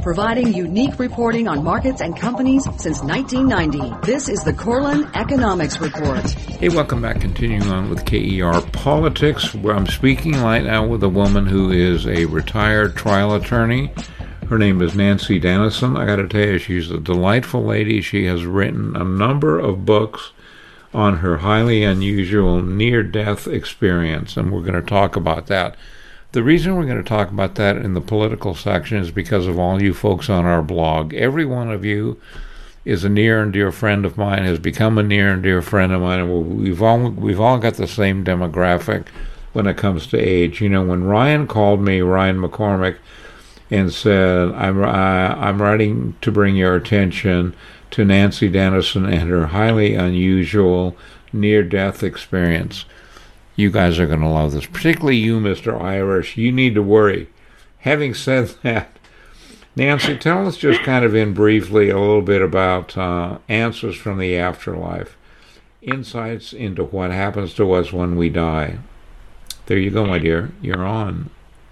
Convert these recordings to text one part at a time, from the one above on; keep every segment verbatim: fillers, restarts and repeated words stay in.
providing unique reporting on markets and companies since nineteen ninety. This is the Korelin Economics Report. Hey, welcome back. Continuing on with K E R Politics, where I'm speaking right now with a woman who is a retired trial attorney. Her name is Nancy Dennison. I got to tell you, she's a delightful lady. She has written a number of books on her highly unusual near-death experience, and we're going to talk about that. The reason we're going to talk about that in the political section is because of all you folks on our blog. Every one of you is a near and dear friend of mine, has become a near and dear friend of mine, and we've all we've all got the same demographic when it comes to age. You know, when Ryan called me, Ryan McCormick, and said, I'm, uh, I'm writing to bring your attention to Nancy Dennison and her highly unusual near-death experience. You guys are going to love this, particularly you, Mister Irish. You need to worry. Having said that, Nancy, tell us just kind of in briefly a little bit about uh, answers from the afterlife, insights into what happens to us when we die. There you go, my dear. You're on.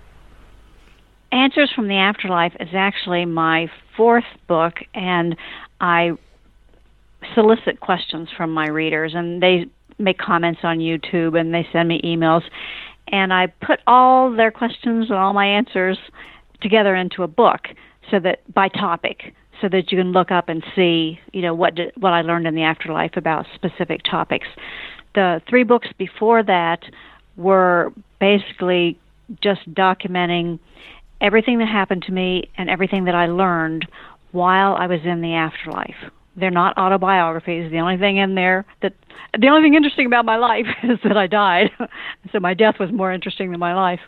Answers from the Afterlife is actually my fourth book, and I solicit questions from my readers, and they make comments on YouTube, and they send me emails, and I put all their questions and all my answers together into a book, so that by topic, so that you can look up and see, you know, what did, what I learned in the afterlife about specific topics. The three books before that were basically just documenting everything that happened to me and everything that I learned while I was in the afterlife. They're not autobiographies. The only thing in there that, the only thing interesting about my life is that I died. So my death was more interesting than my life.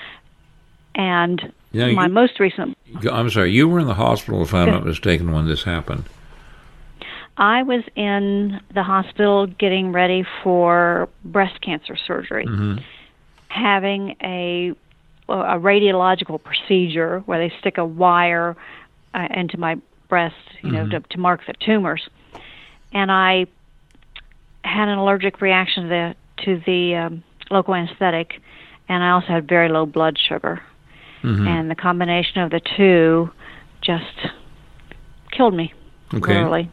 And now my you, most recent... I'm sorry, you were in the hospital, if I'm not mistaken, when this happened. I was in the hospital getting ready for breast cancer surgery, mm-hmm. having a a radiological procedure where they stick a wire uh, into my breast, you know, mm-hmm. to, to mark the tumors. And I had an allergic reaction to the, to the um, local anesthetic, and I also had very low blood sugar. Mm-hmm. And the combination of the two just killed me, okay. literally.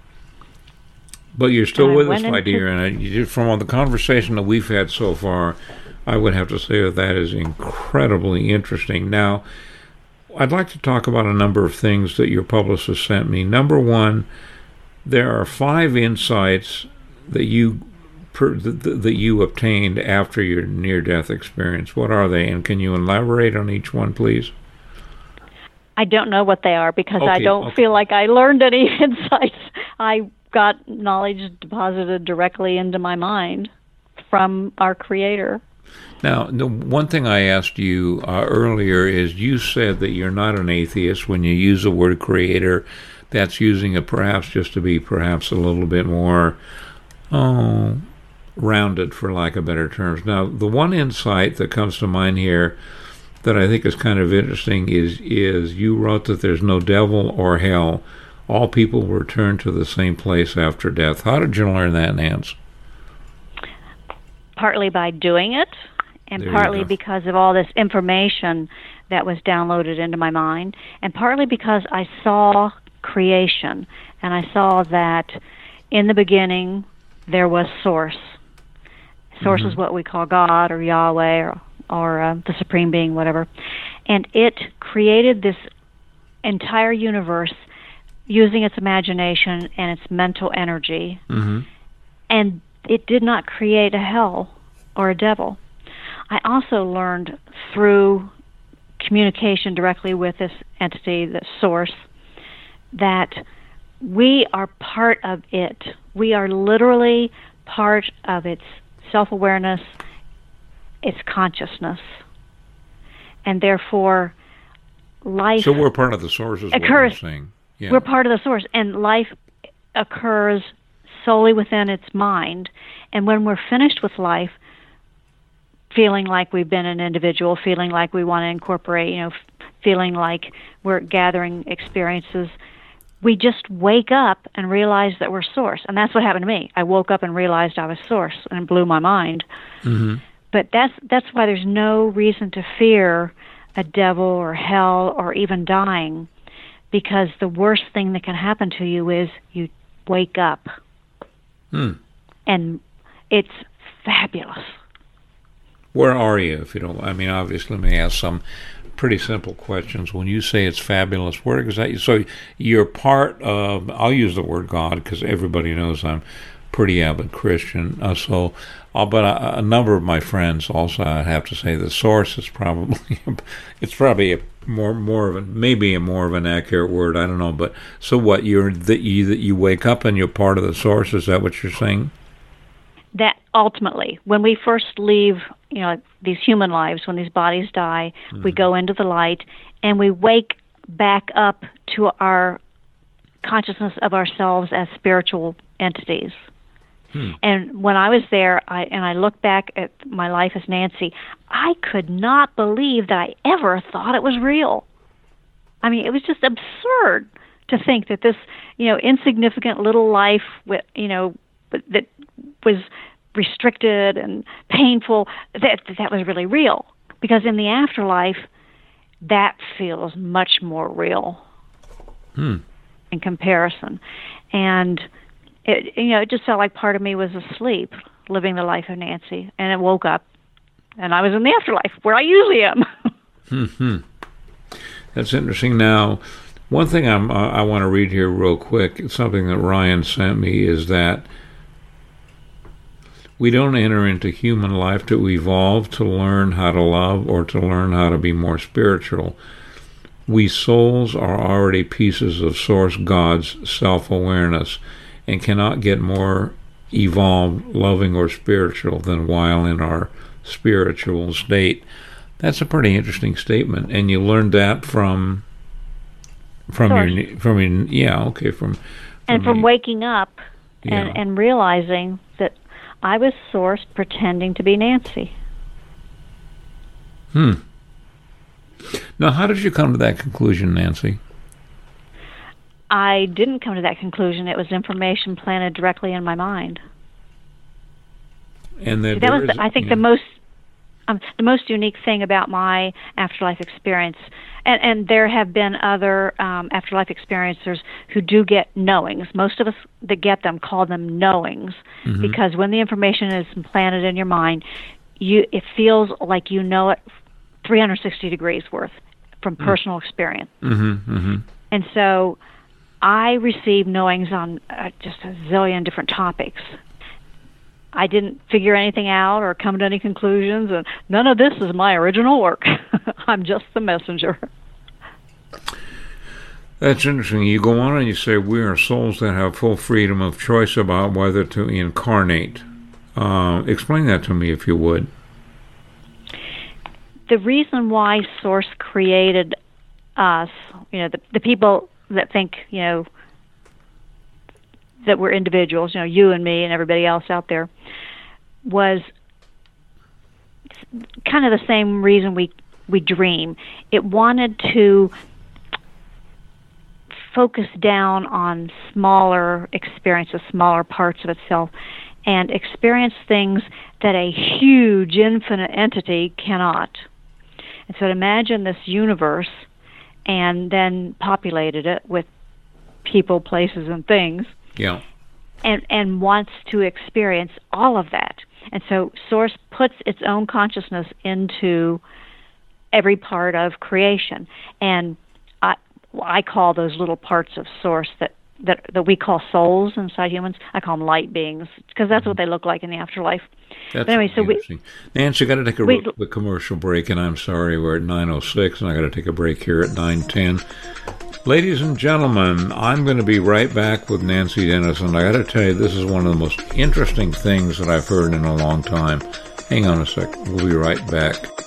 But you're still and with us, my dear, and I, you, from all the conversation that we've had so far, I would have to say that that is incredibly interesting. Now, I'd like to talk about a number of things that your publicist sent me. Number one, there are five insights that you per, that, that you obtained after your near-death experience. What are they, and can you elaborate on each one, please? I don't know what they are because okay, I don't okay. feel like I learned any insights. I got knowledge deposited directly into my mind from our Creator. Now, the one thing I asked you uh, earlier is you said that you're not an atheist. When you use the word creator, that's using it perhaps just to be perhaps a little bit more oh, rounded, for lack of better terms. Now, the one insight that comes to mind here that I think is kind of interesting is, is you wrote that there's no devil or hell. All people return to the same place after death. How did you learn that, Nance? Partly by doing it, and there partly because of all this information that was downloaded into my mind, and partly because I saw creation, and I saw that in the beginning there was Source. Source mm-hmm. is what we call God or Yahweh or, or uh, the Supreme Being, whatever. And it created this entire universe using its imagination and its mental energy, mm-hmm. and it did not create a hell or a devil. I also learned through communication directly with this entity, the Source, that we are part of it. We are literally part of its self-awareness, its consciousness, and therefore life... So we're part of the Source, is occurs, what you're saying. Yeah. We're part of the Source, and life occurs solely within its mind. And when we're finished with life, feeling like we've been an individual, feeling like we want to incorporate, you know, f- feeling like we're gathering experiences, we just wake up and realize that we're Source. And that's what happened to me. I woke up and realized I was Source, and it blew my mind. Mm-hmm. But that's that's why there's no reason to fear a devil or hell or even dying. because the worst thing that can happen to you is you wake up. Hmm. And it's fabulous. Where are you, if you don't? I mean, obviously, let me ask some pretty simple questions. When you say it's fabulous, where exactly? So you're part of, I'll use the word God because everybody knows I'm pretty avid Christian. Uh, so, uh, but a, a number of my friends also, I have to say, the source is probably, it's probably a more more of a, maybe a more of an accurate word. I don't know. But so what? You're that you that you wake up and you're part of the source. Is that what you're saying? That ultimately, when we first leave, you know, these human lives, when these bodies die, mm-hmm. we go into the light and we wake back up to our consciousness of ourselves as spiritual entities. Hmm. And when I was there, I, and I look back at my life as Nancy, I could not believe that I ever thought it was real. I mean, it was just absurd to think that this, you know, insignificant little life, with, you know, that was restricted and painful, that that was really real. Because in the afterlife, that feels much more real hmm. in comparison. And it, you know, it just felt like part of me was asleep, living the life of Nancy, and it woke up, and I was in the afterlife, where I usually am. hmm That's interesting. Now, one thing I'm, uh, I want to read here real quick, it's something that Ryan sent me, is that we don't enter into human life to evolve, to learn how to love, or to learn how to be more spiritual. We souls are already pieces of Source God's self-awareness and cannot get more evolved, loving, or spiritual than while in our spiritual state. That's a pretty interesting statement, and you learned that from from Source. your from your yeah okay from, from and from your, waking up and, yeah. and realizing that I was Source pretending to be Nancy. Hmm. Now, how did you come to that conclusion, Nancy? I didn't come to that conclusion. It was information planted directly in my mind. And that, that was, is, the, I think, yeah. the most um, the most unique thing about my afterlife experience. And, and there have been other um, afterlife experiencers who do get knowings. Most of us that get them call them knowings, mm-hmm. because when the information is implanted in your mind, you it feels like you know it three hundred sixty degrees worth from mm-hmm. personal experience. Mm-hmm, mm-hmm. And so I received knowings on uh, just a zillion different topics. I didn't figure anything out or come to any conclusions, and none of this is my original work. I'm just the messenger. That's interesting. You go on and you say, we are souls that have full freedom of choice about whether to incarnate. Uh, explain that to me, if you would. The reason why Source created us, you know, the, the people that think, you know, that we're individuals, you know, you and me and everybody else out there, was kind of the same reason we we dream. It wanted to focus down on smaller experiences, smaller parts of itself, and experience things that a huge, infinite entity cannot. And so imagine this universe and then populated it with people, places, and things. Yeah. And and wants to experience all of that. And so Source puts its own consciousness into every part of creation. And I I call those little parts of Source that, that, that we call souls inside humans, I call them light beings, because that's mm-hmm. what they look like in the afterlife. That's but anyway, so we, Nancy, I got to take a, we, a commercial break, and I'm sorry, we're at nine oh six, and I got to take a break here at nine ten. Ladies and gentlemen, I'm going to be right back with Nancy Dennison. I got to tell you, this is one of the most interesting things that I've heard in a long time. Hang on a sec. We'll be right back.